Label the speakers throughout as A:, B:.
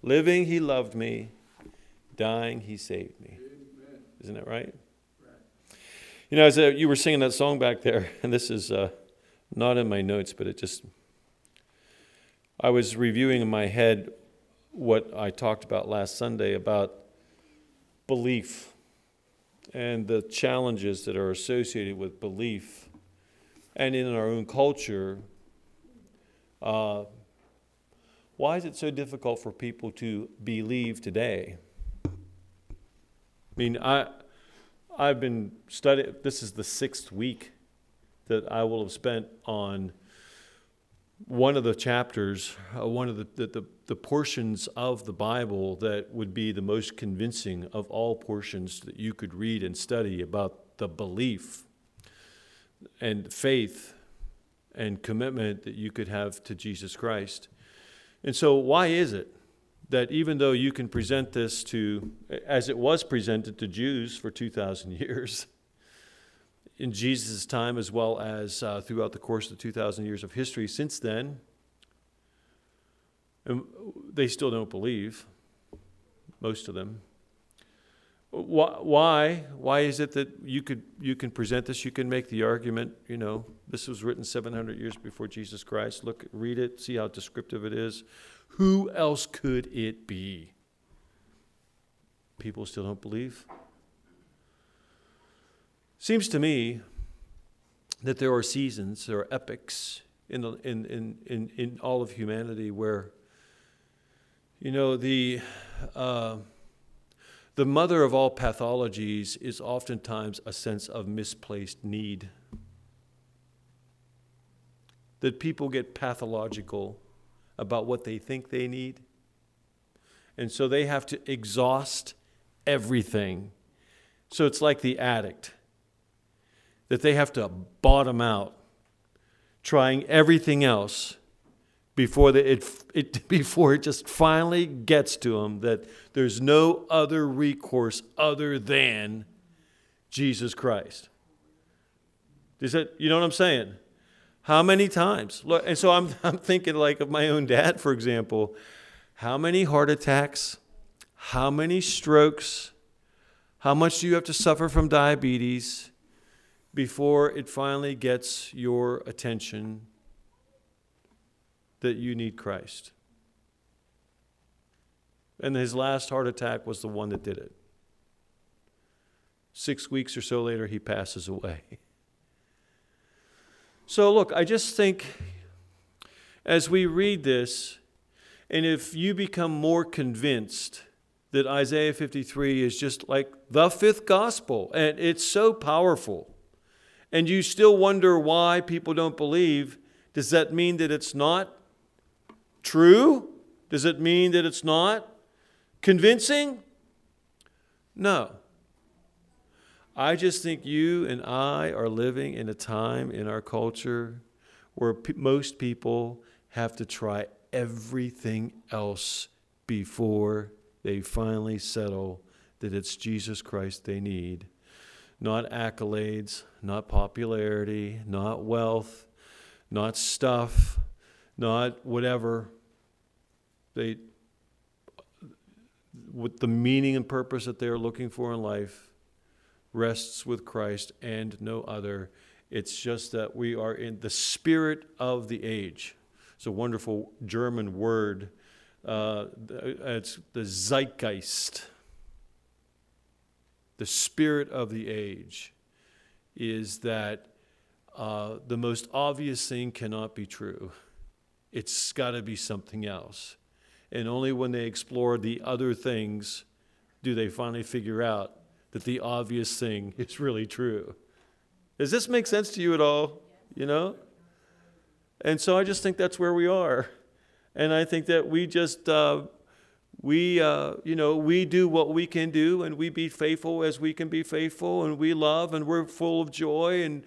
A: Living, he loved me. Dying, he saved me. Isn't that right? You know, as you were singing that song back there, and this is not in my notes, but I was reviewing in my head what I talked about last Sunday about belief and the challenges that are associated with belief. And in our own culture, why is it so difficult for people to believe today? I mean, I've been studying, this is the 6th week that I will have spent on one of the chapters, one of the portions of the Bible that would be the most convincing of all portions that you could read and study about the belief and faith and commitment that you could have to Jesus Christ. And so why is it that even though you can present this to, as it was presented to Jews for 2,000 years, in Jesus' time as well as throughout the course of the 2,000 years of history since then, and they still don't believe, most of them. Why is it that you can present this? You can make the argument, you know, this was written 700 years before Jesus Christ. Look, read it, see how descriptive it is. Who else could it be? People still don't believe. Seems to me that there are seasons, there are epochs in all of humanity where, you know, the mother of all pathologies is oftentimes a sense of misplaced need. That people get pathological about what they think they need. And so they have to exhaust everything. So it's like the addict, that they have to bottom out, trying everything else before it just finally gets to them that there's no other recourse other than Jesus Christ. Is that, you know what I'm saying? How many times? Look, and so I'm thinking like of my own dad, for example. How many heart attacks? How many strokes? How much do you have to suffer from diabetes before it finally gets your attention that you need Christ? And his last heart attack was the one that did it. 6 weeks or so later, he passes away. So look, I just think as we read this, and if you become more convinced that Isaiah 53 is just like the 5th gospel, and it's so powerful, and you still wonder why people don't believe, does that mean that it's not true? Does it mean that it's not convincing? No. I just think you and I are living in a time in our culture where most people have to try everything else before they finally settle that it's Jesus Christ they need. Not accolades, not popularity, not wealth, not stuff, not whatever. With the meaning and purpose that they're looking for in life rests with Christ and no other. It's just that we are in the spirit of the age. It's a wonderful German word. It's the Zeitgeist. The spirit of the age is that the most obvious thing cannot be true. It's got to be something else. And only when they explore the other things do they finally figure out that the obvious thing is really true. Does this make sense to you at all? You know? And so I just think that's where we are. And I think that we just, we do what we can do, and we be faithful as we can be faithful, and we love, and we're full of joy, and,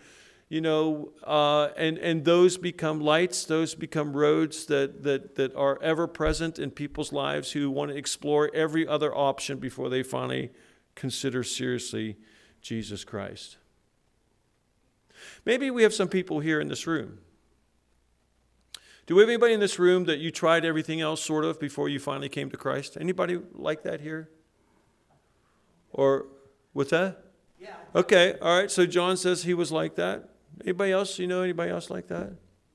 A: and those become lights, those become roads that are ever present in people's lives who want to explore every other option before they finally consider seriously Jesus Christ. Maybe we have some people here in this room Do we have anybody in this room that you tried everything else sort of before you finally came to Christ? Anybody like that here? Or what's that? Yeah. Okay, all right. So John says he was like that. Anybody else? You know anybody else like that?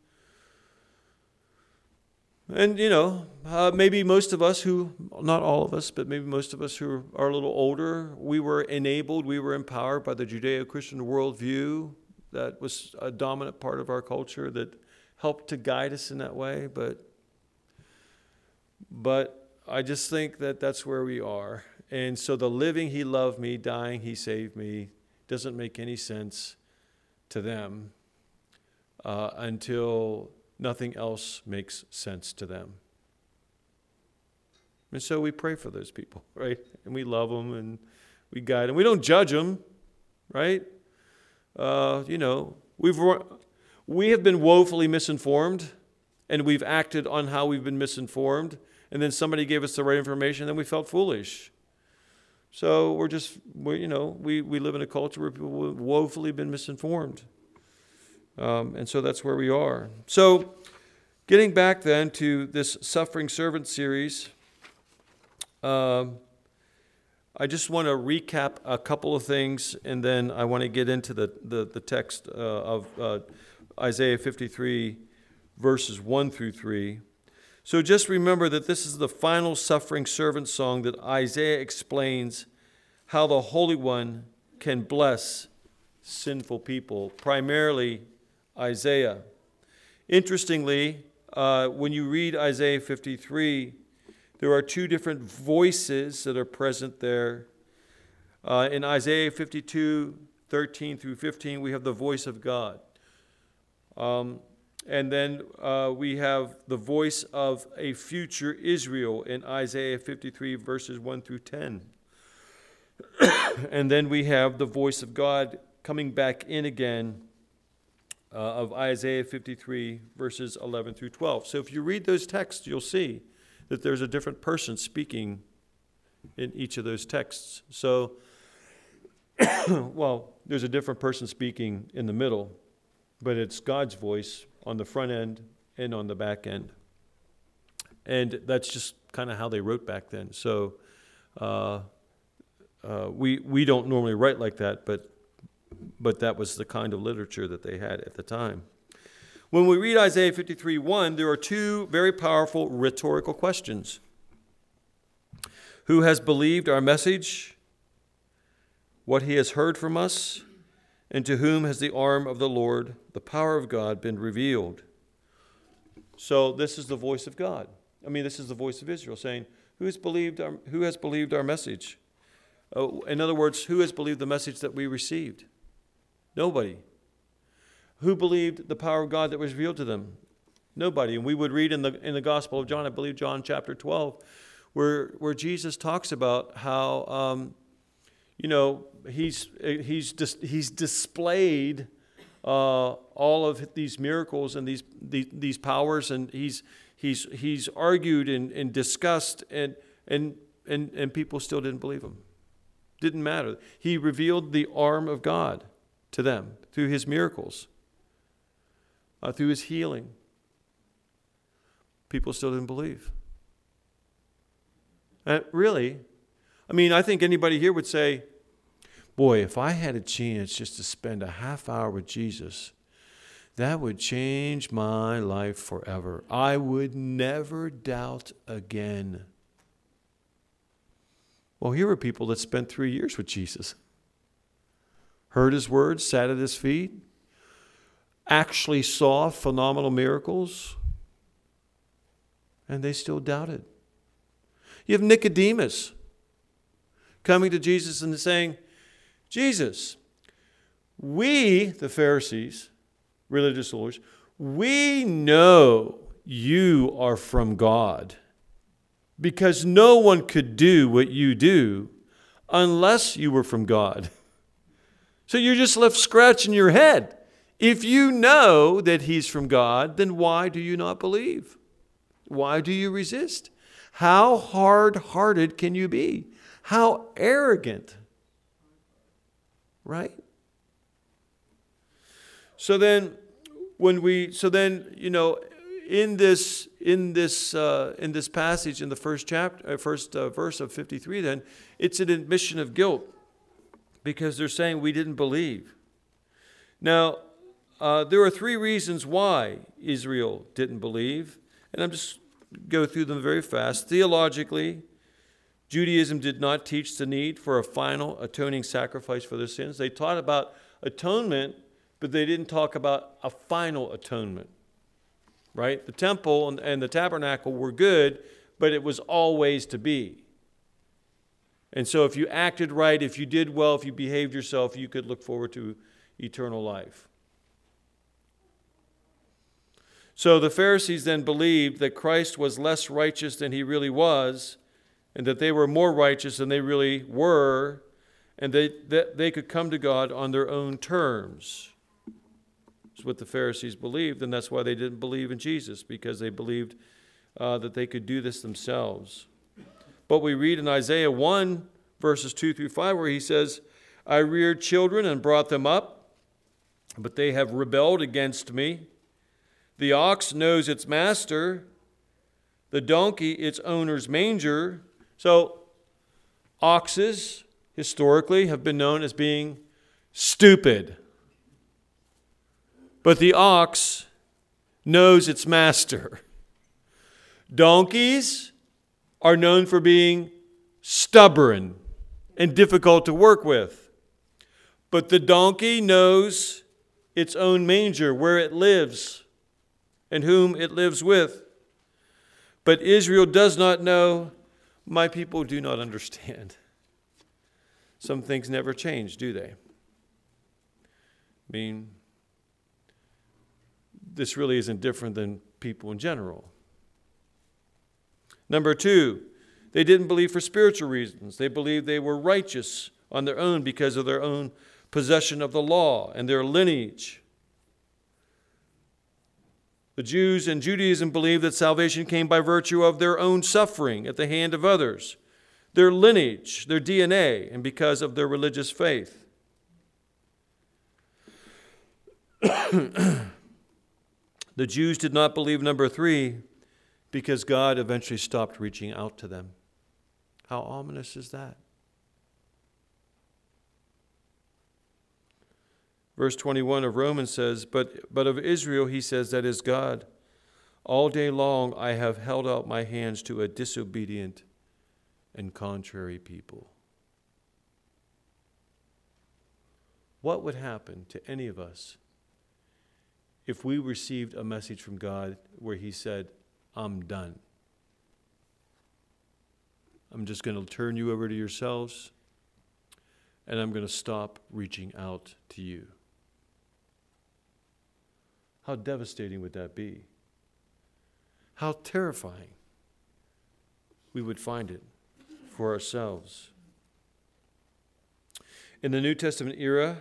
A: And, maybe most of us who, not all of us, but maybe most of us who are a little older, we were enabled, we were empowered by the Judeo-Christian worldview that was a dominant part of our culture that helped to guide us in that way. But I just think that that's where we are. And so the living, he loved me, dying, he saved me, doesn't make any sense to them until nothing else makes sense to them. And so we pray for those people, right? And we love them and we guide them. We don't judge them, right? We have been woefully misinformed, and we've acted on how we've been misinformed, and then somebody gave us the right information, and then we felt foolish. So we live in a culture where people have woefully been misinformed. And so that's where we are. So getting back then to this Suffering Servant series, I just want to recap a couple of things, and then I want to get into the text of Isaiah 53, verses 1 through 3. So just remember that this is the final Suffering Servant song that Isaiah explains how the Holy One can bless sinful people, primarily Isaiah. Interestingly, when you read Isaiah 53, there are two different voices that are present there. In Isaiah 52, 13 through 15, we have the voice of God. And then we have the voice of a future Israel in Isaiah 53, verses 1 through 10. And then we have the voice of God coming back in again of Isaiah 53, verses 11 through 12. So if you read those texts, you'll see that there's a different person speaking in each of those texts. So, there's a different person speaking in the middle, but it's God's voice on the front end and on the back end. And that's just kind of how they wrote back then. So we don't normally write like that, but that was the kind of literature that they had at the time. When we read Isaiah 53:1, there are two very powerful rhetorical questions. Who has believed our message? What he has heard from us? And to whom has the arm of the Lord, the power of God, been revealed? So this is the voice of God. This is the voice of Israel saying, who has believed our message? In other words, who has believed the message that we received? Nobody. Who believed the power of God that was revealed to them? Nobody. And we would read in the Gospel of John, I believe John chapter 12, where Jesus talks about how he's displayed all of these miracles and these powers, and he's argued and discussed, and people still didn't believe him. Didn't matter. He revealed the arm of God to them through his miracles, through his healing. People still didn't believe. Really, I think anybody here would say, boy, if I had a chance just to spend a half hour with Jesus, that would change my life forever. I would never doubt again. Well, here are people that spent 3 years with Jesus, heard his words, sat at his feet, actually saw phenomenal miracles, and they still doubted. You have Nicodemus coming to Jesus and saying, Jesus, we, the Pharisees, religious rulers, we know you are from God, because no one could do what you do unless you were from God. So you're just left scratching your head. If you know that he's from God, then why do you not believe? Why do you resist? How hard-hearted can you be? How arrogant, right? So then, in this passage, in the first verse of 53, then it's an admission of guilt, because they're saying we didn't believe. Now, there are three reasons why Israel didn't believe, and I'm just go through them very fast. Theologically, Judaism did not teach the need for a final atoning sacrifice for their sins. They taught about atonement, but they didn't talk about a final atonement, right? The temple and the tabernacle were good, but it was always to be. And so if you acted right, if you did well, if you behaved yourself, you could look forward to eternal life. So the Pharisees then believed that Christ was less righteous than he really was, and that they were more righteous than they really were, and that they could come to God on their own terms. That's what the Pharisees believed, and that's why they didn't believe in Jesus, because they believed that they could do this themselves. But we read in Isaiah 1, verses 2 through 5, where he says, I reared children and brought them up, but they have rebelled against me. The ox knows its master, the donkey its owner's manger. So, oxes, historically, have been known as being stupid. But the ox knows its master. Donkeys are known for being stubborn and difficult to work with. But the donkey knows its own manger, where it lives, and whom it lives with. But Israel does not know. My people do not understand. Some things never change, do they? I mean, this really isn't different than people in general. Number two, they didn't believe for spiritual reasons. They believed they were righteous on their own because of their own possession of the law and their lineage. The Jews in Judaism believed that salvation came by virtue of their own suffering at the hand of others, their lineage, their DNA, and because of their religious faith. The Jews did not believe, number three, because God eventually stopped reaching out to them. How ominous is that? Verse 21 of Romans says, but of Israel, he says, that is God. All day long I have held out my hands to a disobedient and contrary people. What would happen to any of us if we received a message from God where he said, I'm done. I'm just going to turn you over to yourselves, and I'm going to stop reaching out to you? How devastating would that be? How terrifying we would find it for ourselves. In the New Testament era,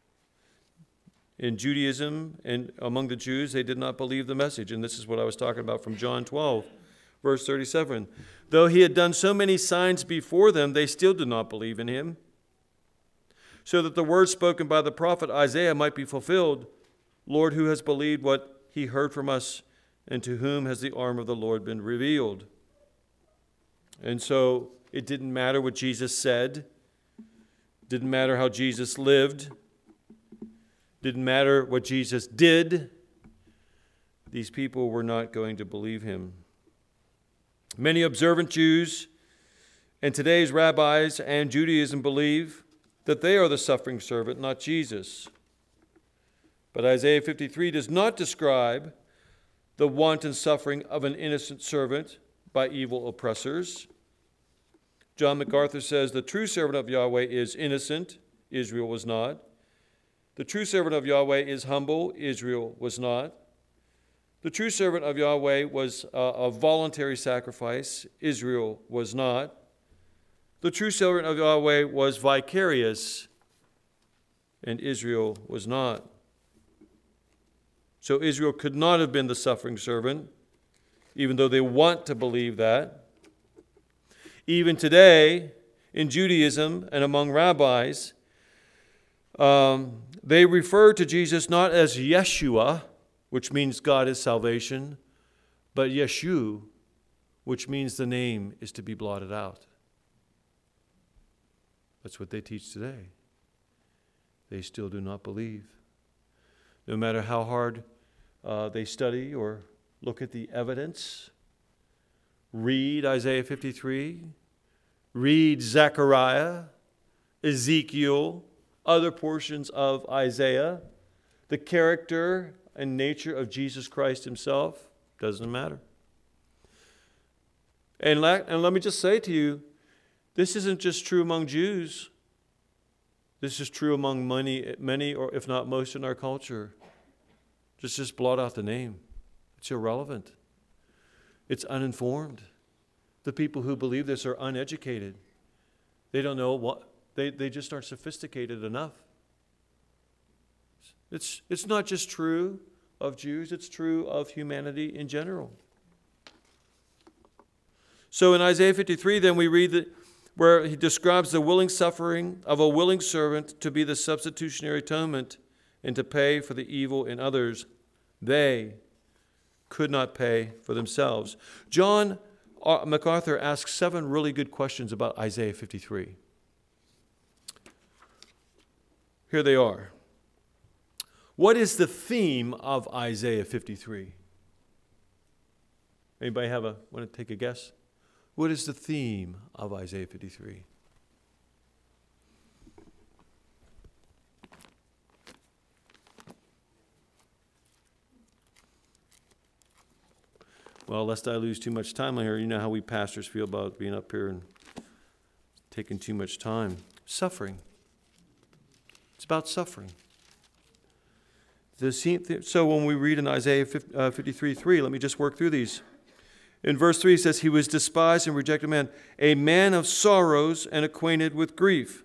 A: in Judaism and among the Jews, they did not believe the message. And this is what I was talking about from John 12, verse 37. Though he had done so many signs before them, they still did not believe in him, so that the word spoken by the prophet Isaiah might be fulfilled. Lord, who has believed what he heard from us, and to whom has the arm of the Lord been revealed? And so it didn't matter what Jesus said. Didn't matter how Jesus lived. Didn't matter what Jesus did. These people were not going to believe him. Many observant Jews and today's rabbis and Judaism believe that they are the suffering servant, not Jesus. But Isaiah 53 does not describe the wanton suffering of an innocent servant by evil oppressors. John MacArthur says the true servant of Yahweh is innocent. Israel was not. The true servant of Yahweh is humble. Israel was not. The true servant of Yahweh was a voluntary sacrifice. Israel was not. The true servant of Yahweh was vicarious, and Israel was not. So Israel could not have been the suffering servant, even though they want to believe that. Even today, in Judaism and among rabbis, they refer to Jesus not as Yeshua, which means God is salvation, but Yeshu, which means the name, is to be blotted out. That's what they teach today. They still do not believe. No matter how hard they study or look at the evidence, read Isaiah 53, read Zechariah, Ezekiel, other portions of Isaiah, the character and nature of Jesus Christ himself, doesn't matter. And let me just say to you, this isn't just true among Jews. This is true among many, or if not most, in our culture. Just blot out the name. It's irrelevant. It's uninformed. The people who believe this are uneducated. They don't know what, they just aren't sophisticated enough. It's not just true of Jews, it's true of humanity in general. So in Isaiah 53, then we read that where he describes the willing suffering of a willing servant to be the substitutionary atonement and to pay for the evil in others they could not pay for themselves. John MacArthur asks 7 really good questions about Isaiah 53. Here they are. What is the theme of Isaiah 53? Anybody want to take a guess? What is the theme of Isaiah 53? Well, lest I lose too much time here, you know how we pastors feel about being up here and taking too much time. Suffering. It's about suffering. So when we read in Isaiah 53:3, let me just work through these. In verse 3 it says, he was despised and rejected man, a man of sorrows and acquainted with grief.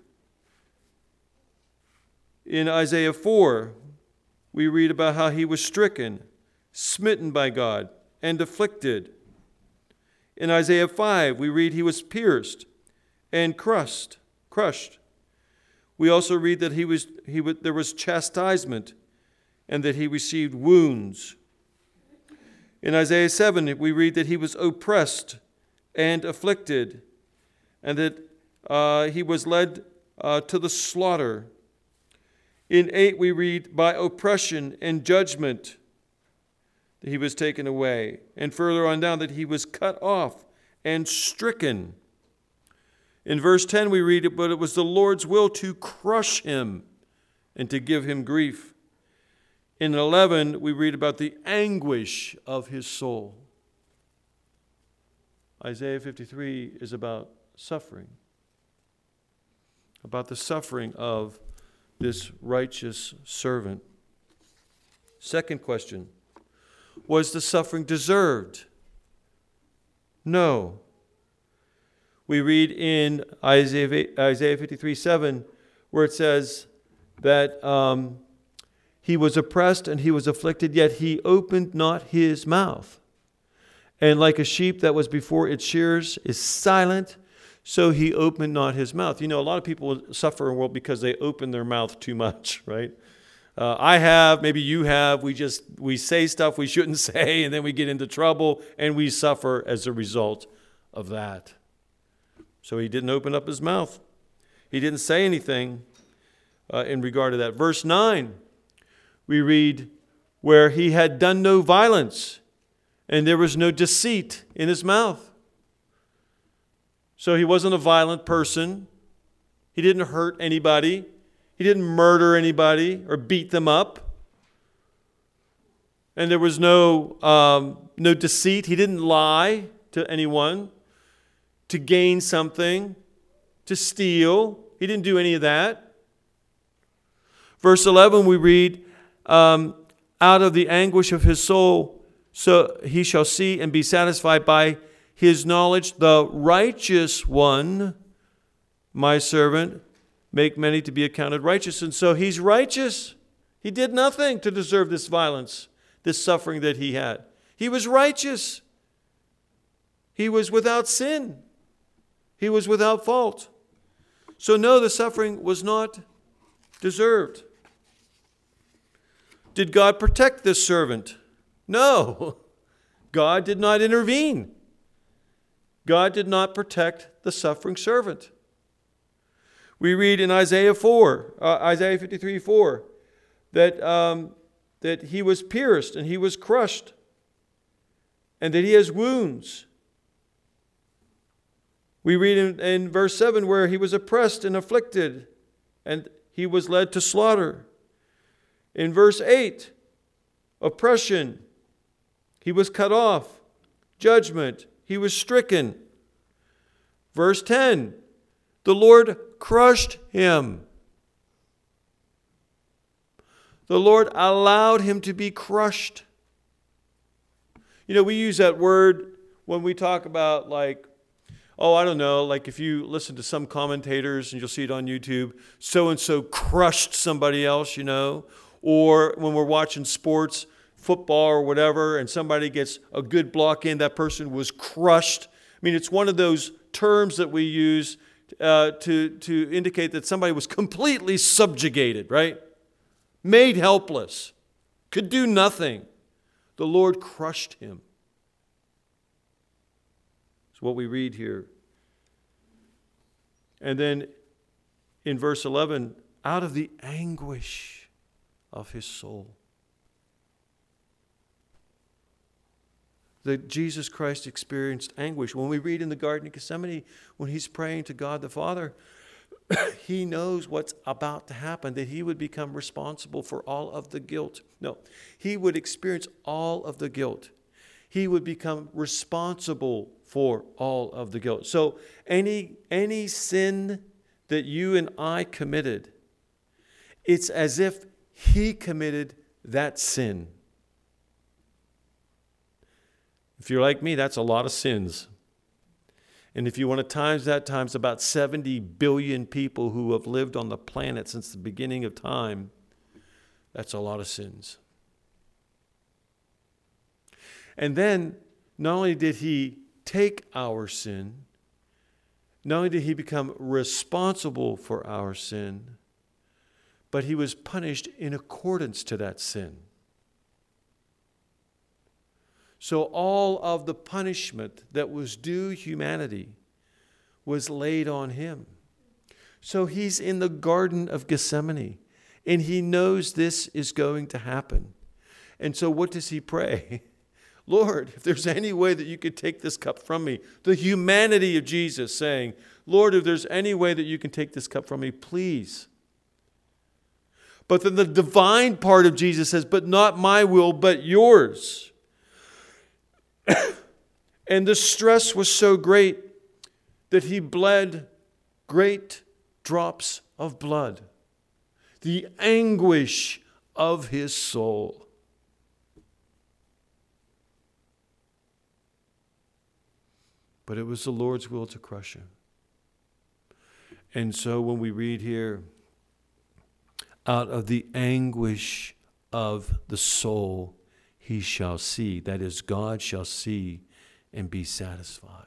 A: In Isaiah 4, we read about how he was stricken, smitten by God, and afflicted. In Isaiah 5, we read he was pierced and crushed. We also read that there was chastisement and that he received wounds. In Isaiah 7, we read that he was oppressed and afflicted, and that he was led to the slaughter. In 8, we read, by oppression and judgment, that he was taken away. And further on down, that he was cut off and stricken. In verse 10, we read, but it was the Lord's will to crush him and to give him grief. In 11, we read about the anguish of his soul. Isaiah 53 is about suffering, about the suffering of this righteous servant. Second question, was the suffering deserved? No. We read in Isaiah 53:7, where it says that he was oppressed and he was afflicted, yet he opened not his mouth. And like a sheep that was before its shearers is silent, so he opened not his mouth. You know, a lot of people suffer in the world because they open their mouth too much, right? I have, maybe you have, we say stuff we shouldn't say, and then we get into trouble, and we suffer as a result of that. So he didn't open up his mouth. He didn't say anything in regard to that. Verse 9, we read, where he had done no violence, and there was no deceit in his mouth. So he wasn't a violent person. He didn't hurt anybody. He didn't murder anybody or beat them up. And there was no deceit. He didn't lie to anyone to gain something, to steal. He didn't do any of that. Verse 11, we read, out of the anguish of his soul, so he shall see and be satisfied by his knowledge. The righteous one, my servant, make many to be accounted righteous. And so he's righteous. He did nothing to deserve this violence, this suffering that he had. He was righteous. He was without sin. He was without fault. So no, the suffering was not deserved. Did God protect this servant? No. God did not intervene. God did not protect the suffering servant. We read in Isaiah 53:4, that he was pierced and he was crushed, and that he has wounds. We read in verse 7 where he was oppressed and afflicted, and he was led to slaughter. In verse 8, oppression, he was cut off. Judgment, he was stricken. Verse 10, the Lord crushed him. The Lord allowed him to be crushed. You know, we use that word when we talk about like if you listen to some commentators and you'll see it on YouTube, so-and-so crushed somebody else, or when we're watching sports, football or whatever, and somebody gets a good block in, that person was crushed. I mean, it's one of those terms that we use to indicate that somebody was completely subjugated, right? Made helpless, could do nothing. The Lord crushed him. It's what we read here. And then in verse 11, out of the anguish of his soul. That Jesus Christ experienced anguish. When we read in the Garden of Gethsemane, when he's praying to God the Father, he knows what's about to happen, that he would become responsible for all of the guilt. No, he would experience all of the guilt. He would become responsible for all of the guilt. So any sin that you and I committed, it's as if he committed that sin. If you're like me, that's a lot of sins. And if you want to times that times about 70 billion people who have lived on the planet since the beginning of time, that's a lot of sins. And then, not only did he take our sin, not only did he become responsible for our sin, but he was punished in accordance to that sin. So all of the punishment that was due humanity was laid on him. So he's in the Garden of Gethsemane, and he knows this is going to happen. And so what does he pray? Lord, if there's any way that you could take this cup from me, the humanity of Jesus saying, Lord, if there's any way that you can take this cup from me, please. But then the divine part of Jesus says, but not my will, but yours. And the stress was so great that he bled great drops of blood. The anguish of his soul. But it was the Lord's will to crush him. And so when we read here, out of the anguish of the soul, he shall see. That is, God shall see and be satisfied.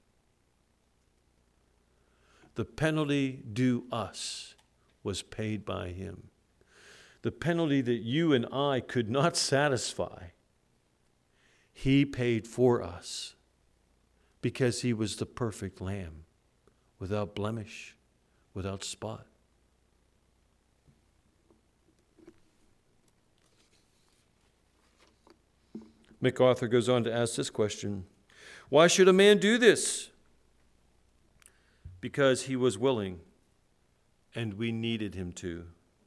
A: The penalty due us was paid by him. The penalty that you and I could not satisfy, he paid for us because he was the perfect lamb, without blemish, without spot. MacArthur goes on to ask this question: why should a man do this? Because he was willing, and we needed him to.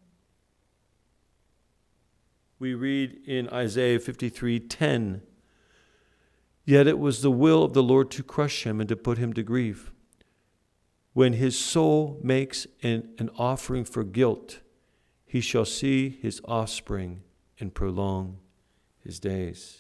A: We read in Isaiah 53:10, yet it was the will of the Lord to crush him and to put him to grief. When his soul makes an offering for guilt, he shall see his offspring and prolong his days.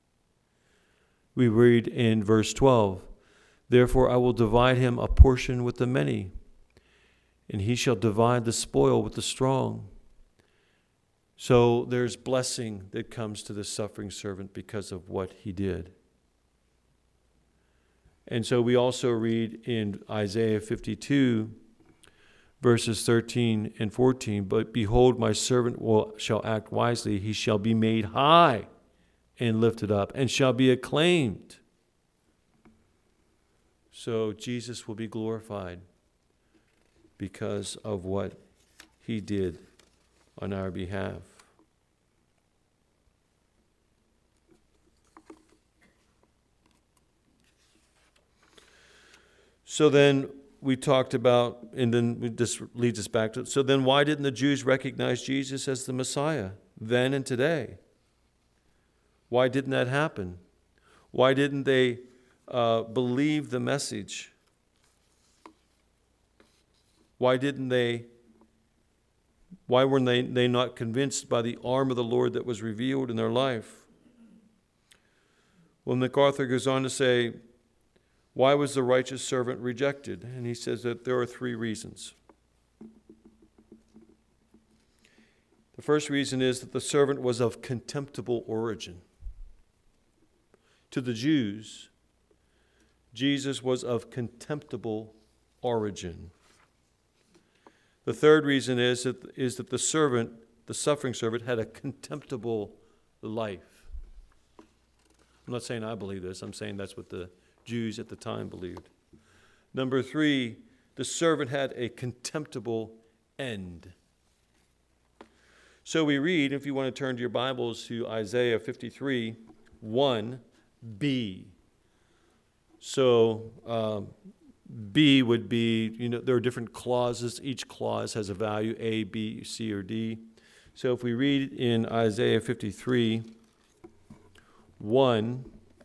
A: We read in verse 12, therefore I will divide him a portion with the many, and he shall divide the spoil with the strong. So there's blessing that comes to the suffering servant because of what he did. And so we also read in Isaiah 52, verses 13 and 14, but behold, my servant shall act wisely. He shall be made high and lifted up, and shall be acclaimed. So Jesus will be glorified because of what he did on our behalf. So then we talked about, and then this leads us back to, so then why didn't the Jews recognize Jesus as the Messiah then and today? Why didn't that happen? Why didn't they believe the message? Why weren't they not convinced by the arm of the Lord that was revealed in their life? Well, MacArthur goes on to say, why was the righteous servant rejected? And he says that there are three reasons. The first reason is that the servant was of contemptible origin. To the Jews, Jesus was of contemptible origin. The third reason is that the servant, the suffering servant, had a contemptible life. I'm not saying I believe this. I'm saying that's what the Jews at the time believed. Number three, the servant had a contemptible end. So we read, if you want to turn to your Bibles to Isaiah 53, 1b. So B would be, there are different clauses. Each clause has a value, A, B, C, or D. So if we read in Isaiah 53, 1,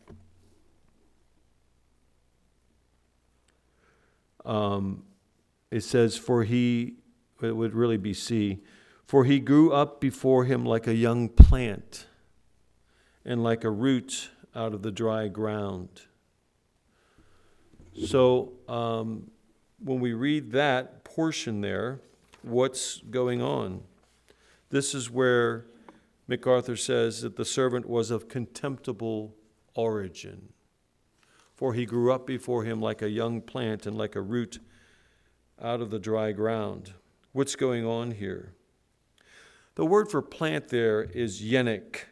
A: it says, it would really be C, for he grew up before him like a young plant and like a root out of the dry ground. So when we read that portion there, what's going on? This is where MacArthur says that the servant was of contemptible origin. For he grew up before him like a young plant and like a root out of the dry ground. What's going on here? The word for plant there is yennik.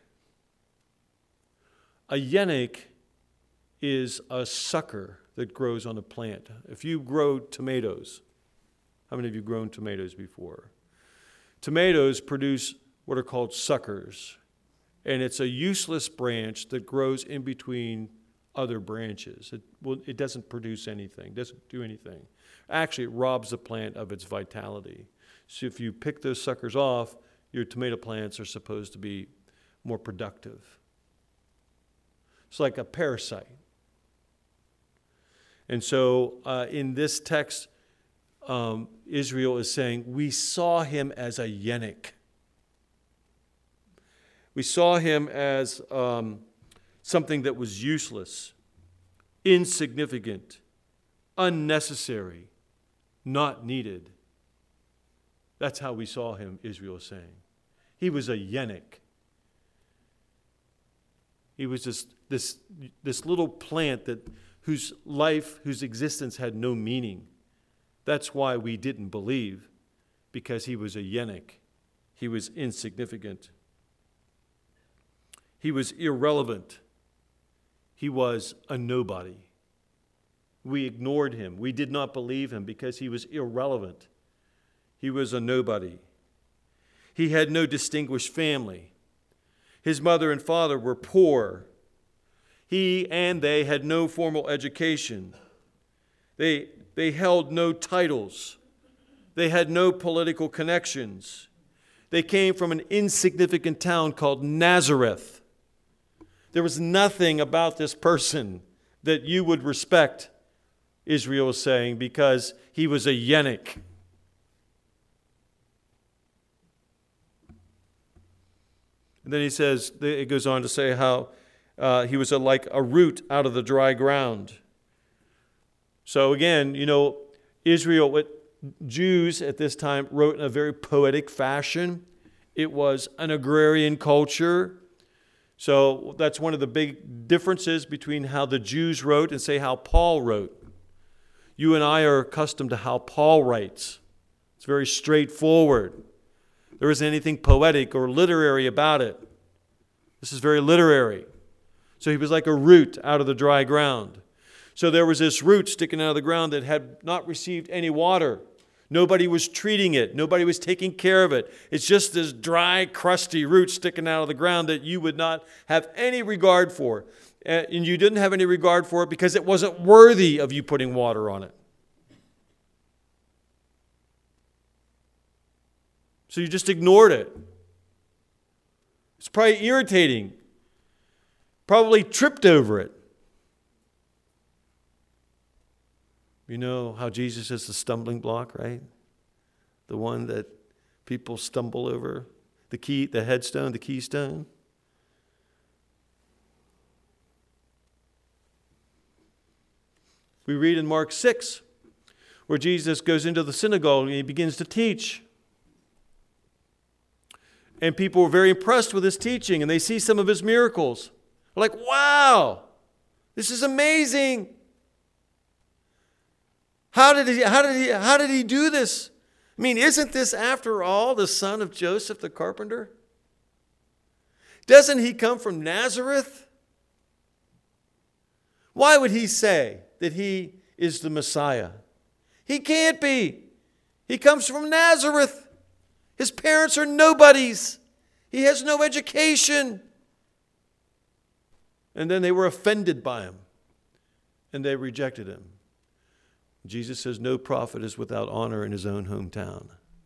A: A yennik is a sucker that grows on a plant. If you grow tomatoes, how many of you have grown tomatoes before? Tomatoes produce what are called suckers, and it's a useless branch that grows in between other branches. It doesn't produce anything, doesn't do anything. Actually, it robs the plant of its vitality. So if you pick those suckers off, your tomato plants are supposed to be more productive. It's like a parasite. And so in this text, Israel is saying, we saw him as a yennik. We saw him as something that was useless, insignificant, unnecessary, not needed. That's how we saw him, Israel is saying. He was a yennik. He was just this little plant whose life, whose existence had no meaning. That's why we didn't believe, because he was a yennik. He was insignificant. He was irrelevant. He was a nobody. We ignored him. We did not believe him because he was irrelevant. He was a nobody. He had no distinguished family. His mother and father were poor. He and they had no formal education. They held no titles. They had no political connections. They came from an insignificant town called Nazareth. There was nothing about this person that you would respect, Israel is saying, because he was a yennik. And then he says, it goes on to say how he was like a root out of the dry ground. So again, Israel, Jews at this time wrote in a very poetic fashion. It was an agrarian culture. So that's one of the big differences between how the Jews wrote and, say, how Paul wrote. You and I are accustomed to how Paul writes. It's very straightforward. There isn't anything poetic or literary about it. This is very literary. So he was like a root out of the dry ground. So there was this root sticking out of the ground that had not received any water. Nobody was treating it. Nobody was taking care of it. It's just this dry, crusty root sticking out of the ground that you would not have any regard for. And you didn't have any regard for it because it wasn't worthy of you putting water on it. So you just ignored it. It's probably irritating. Probably tripped over it. You know how Jesus is the stumbling block, right? The one that people stumble over. The headstone, the keystone. We read in Mark 6, where Jesus goes into the synagogue and he begins to teach. And people were very impressed with his teaching, and they see some of his miracles. They're like, wow, this is amazing. How did he do this? I mean, isn't this, after all, the son of Joseph the carpenter? Doesn't he come from Nazareth? Why would he say that he is the Messiah? He can't be. He comes from Nazareth. His parents are nobodies. He has no education. And then they were offended by him, and they rejected him. Jesus says no prophet is without honor in his own hometown.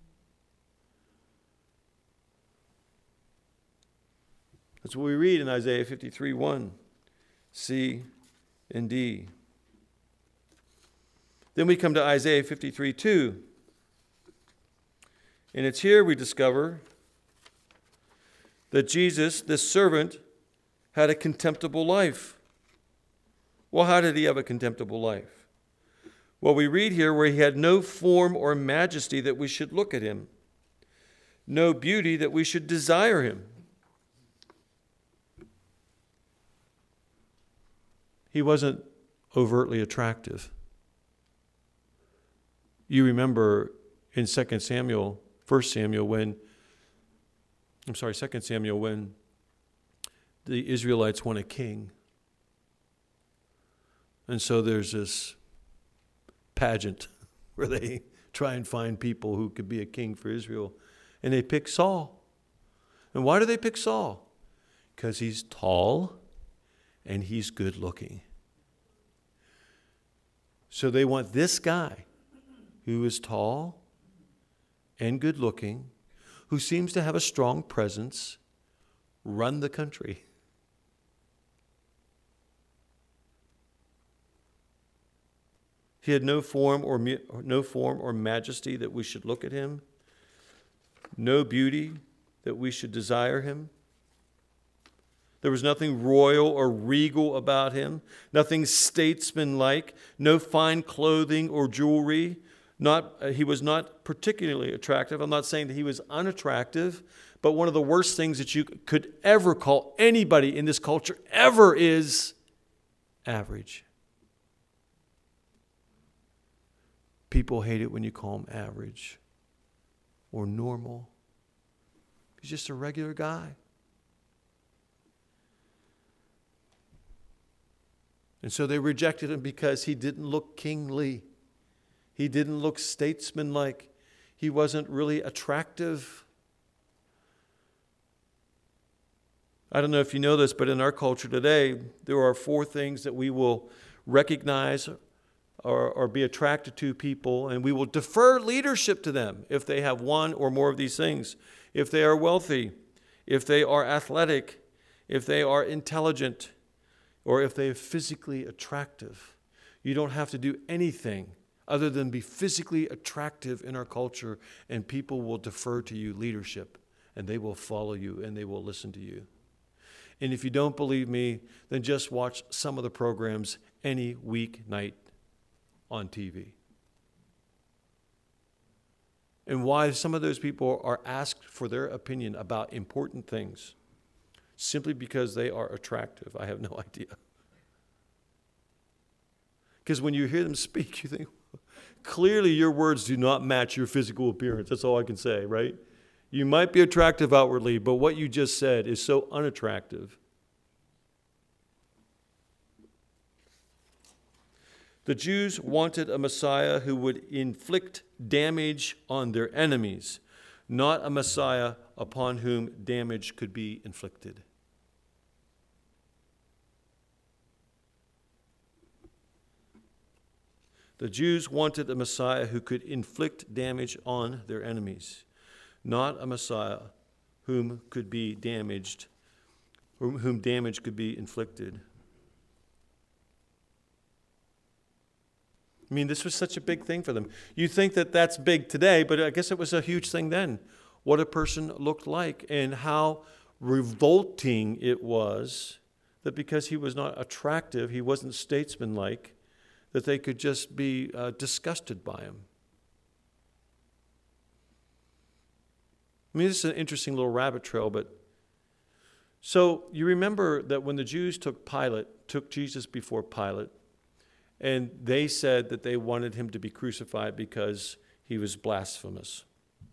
A: That's what we read in Isaiah 53:1, C and D. Then we come to Isaiah 53:2. And it's here we discover that Jesus, this servant, had a contemptible life. Well, how did he have a contemptible life? Well, we read here where he had no form or majesty that we should look at him, no beauty that we should desire him. He wasn't overtly attractive. You remember in 2 Samuel when the Israelites want a king. And so there's this pageant where they try and find people who could be a king for Israel. And they pick Saul. And why do they pick Saul? Because he's tall and he's good looking. So they want this guy who is tall and good looking, who seems to have a strong presence, run the country. He had no form or majesty that we should look at him, no beauty that we should desire him. There was nothing royal or regal about him, nothing statesmanlike, no fine clothing or jewelry. He was not particularly attractive. I'm not saying that he was unattractive, but one of the worst things that you could ever call anybody in this culture ever is average. People hate it when you call him average or normal. He's just a regular guy. And so they rejected him because he didn't look kingly. He didn't look statesmanlike. He wasn't really attractive. I don't know if you know this, but in our culture today, there are 4 things that we will recognize or be attracted to people, and we will defer leadership to them if they have one or more of these things. If they are wealthy, if they are athletic, if they are intelligent, or if they are physically attractive. You don't have to do anything other than be physically attractive in our culture, and people will defer to you leadership, and they will follow you, and they will listen to you. And if you don't believe me, then just watch some of the programs any weeknight on TV. And why some of those people are asked for their opinion about important things simply because they are attractive, I have no idea. Because when you hear them speak, you think, clearly your words do not match your physical appearance. That's all I can say, right? You might be attractive outwardly, but what you just said is so unattractive. The Jews wanted a Messiah who would inflict damage on their enemies, not a Messiah upon whom damage could be inflicted. The Jews wanted a Messiah who could inflict damage on their enemies, not a Messiah whom damage could be inflicted. I mean, this was such a big thing for them. You think that that's big today, but I guess it was a huge thing then. What a person looked like and how revolting it was that because he was not attractive, he wasn't statesmanlike, that they could just be disgusted by him. I mean, this is an interesting little rabbit trail, but so you remember that when the Jews took Jesus before Pilate, and they said that they wanted him to be crucified because he was blasphemous.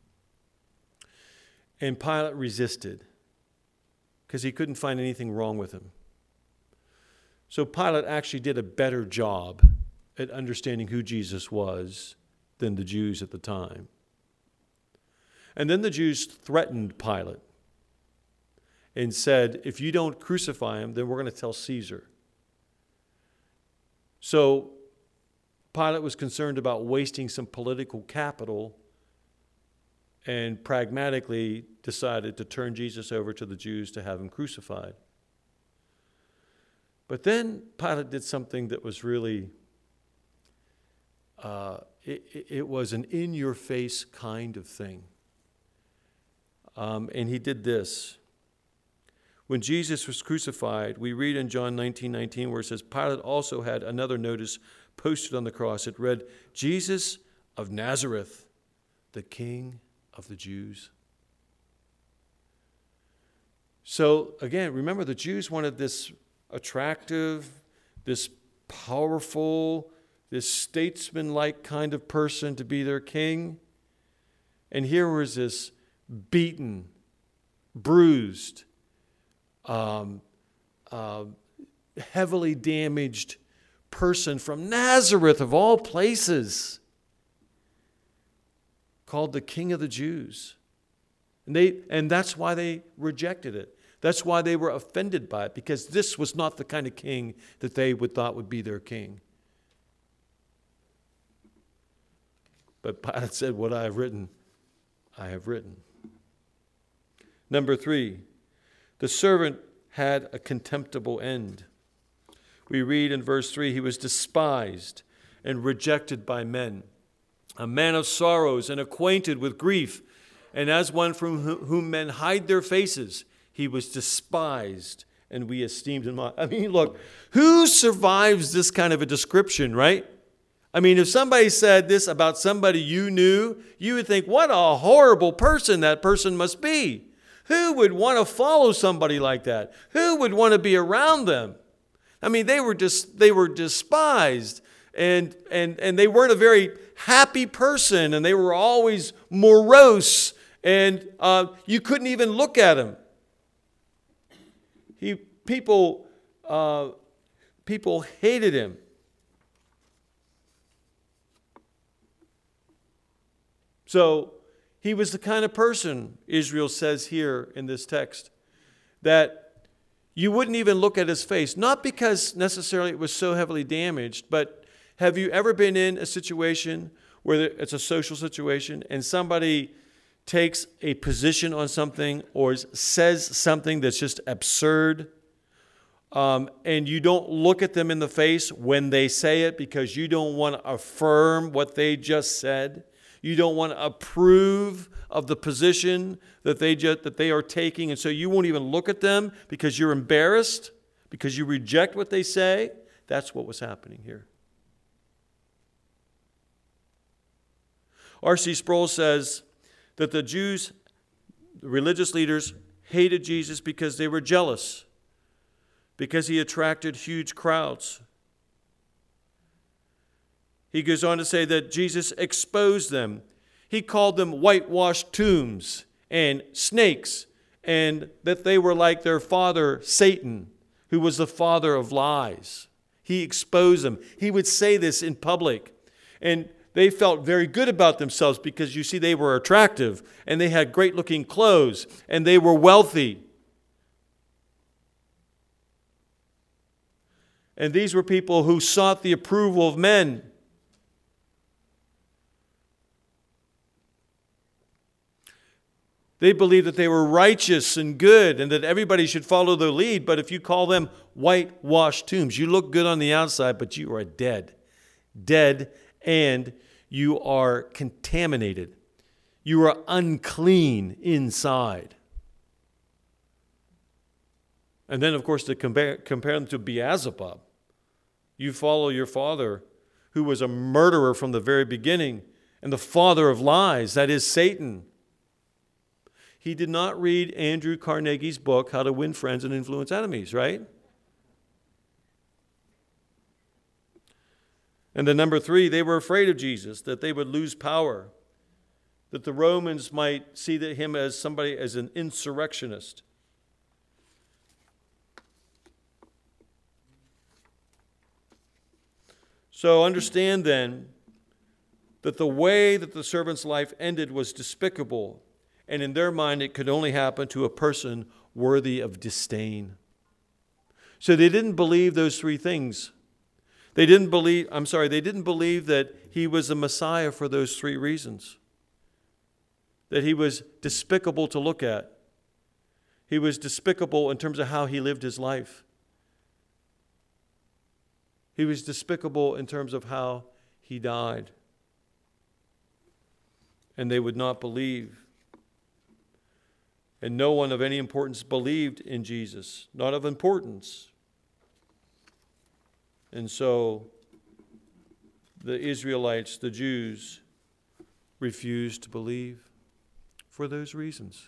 A: And Pilate resisted because he couldn't find anything wrong with him. So Pilate actually did a better job at understanding who Jesus was than the Jews at the time. And then the Jews threatened Pilate and said, if you don't crucify him, then we're going to tell Caesar. So Pilate was concerned about wasting some political capital and pragmatically decided to turn Jesus over to the Jews to have him crucified. But then Pilate did something that was really, it was an in-your-face kind of thing. And he did this. When Jesus was crucified, we read in John 19:19 where it says, Pilate also had another notice posted on the cross. It read, Jesus of Nazareth, the King of the Jews. So again, remember the Jews wanted this attractive, this powerful, this statesman-like kind of person to be their king. And here was this beaten, bruised, heavily damaged person from Nazareth, of all places, called the King of the Jews. And that's why they rejected it. That's why they were offended by it, because this was not the kind of king that they thought would be their king. But Pilate said, what I have written, I have written. Number 3, the servant had a contemptible end. We read in verse 3, he was despised and rejected by men, a man of sorrows and acquainted with grief, and as one from whom men hide their faces, he was despised and we esteemed him not. I mean, look, who survives this kind of a description, right? I mean, if somebody said this about somebody you knew, you would think, what a horrible person that person must be. Who would want to follow somebody like that? Who would want to be around them? I mean, they were despised, and they weren't a very happy person, and they were always morose, and you couldn't even look at them. People hated him. So he was the kind of person, Israel says here in this text, that you wouldn't even look at his face. Not because necessarily it was so heavily damaged, but have you ever been in a situation where it's a social situation and somebody takes a position on something or says something that's just absurd, and you don't look at them in the face when they say it because you don't want to affirm what they just said? You don't want to approve of the position that they are taking, and so you won't even look at them because you're embarrassed, because you reject what they say. That's what was happening here. R.C. Sproul says that the Jews, the religious leaders, hated Jesus because they were jealous, because he attracted huge crowds. He goes on to say that Jesus exposed them. He called them whitewashed tombs and snakes, and that they were like their father, Satan, who was the father of lies. He exposed them. He would say this in public. And they felt very good about themselves because, you see, they were attractive, and they had great-looking clothes, and they were wealthy. And these were people who sought the approval of men. They believed that they were righteous and good and that everybody should follow their lead. But if you call them whitewashed tombs, you look good on the outside, but you are dead. Dead, and you are contaminated. You are unclean inside. And then, of course, to compare them to Beelzebub. You follow your father, who was a murderer from the very beginning, and the father of lies, that is Satan. He did not read Andrew Carnegie's book, How to Win Friends and Influence Enemies, right? And then number 3, they were afraid of Jesus, that they would lose power, that the Romans might see him as somebody, as an insurrectionist. So understand then that the way that the servant's life ended was despicable, and in their mind it could only happen to a person worthy of disdain. So they didn't believe those 3 things. They didn't believe that he was the Messiah for those 3 reasons. That he was despicable to look at. He was despicable in terms of how he lived his life. He was despicable in terms of how he died. And they would not believe. And no one of any importance believed in Jesus. Not of importance. And so the Israelites, the Jews, refused to believe for those reasons.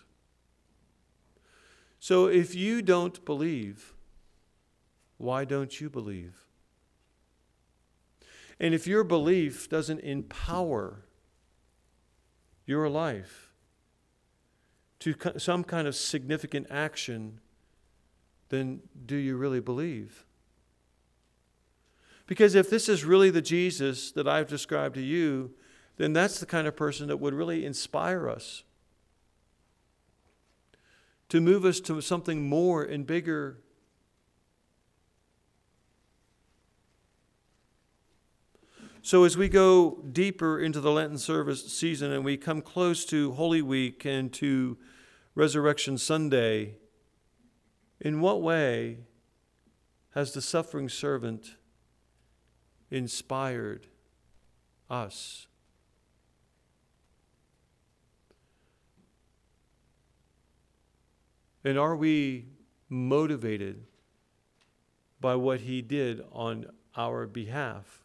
A: So if you don't believe, why don't you believe? And if your belief doesn't empower your life to some kind of significant action, then do you really believe? Because if this is really the Jesus that I've described to you, then that's the kind of person that would really inspire us, to move us to something more and bigger. So as we go deeper into the Lenten service season and we come close to Holy Week and to Resurrection Sunday, in what way has the suffering servant inspired us? And are we motivated by what he did on our behalf?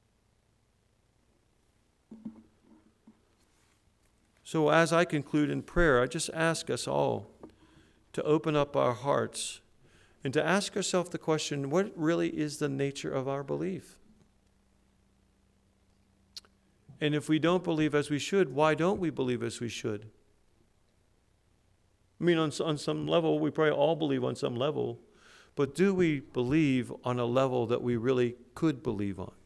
A: So as I conclude in prayer, I just ask us all to open up our hearts and to ask ourselves the question, what really is the nature of our belief? And if we don't believe as we should, why don't we believe as we should? I mean, on some level, we probably all believe on some level, but do we believe on a level that we really could believe on?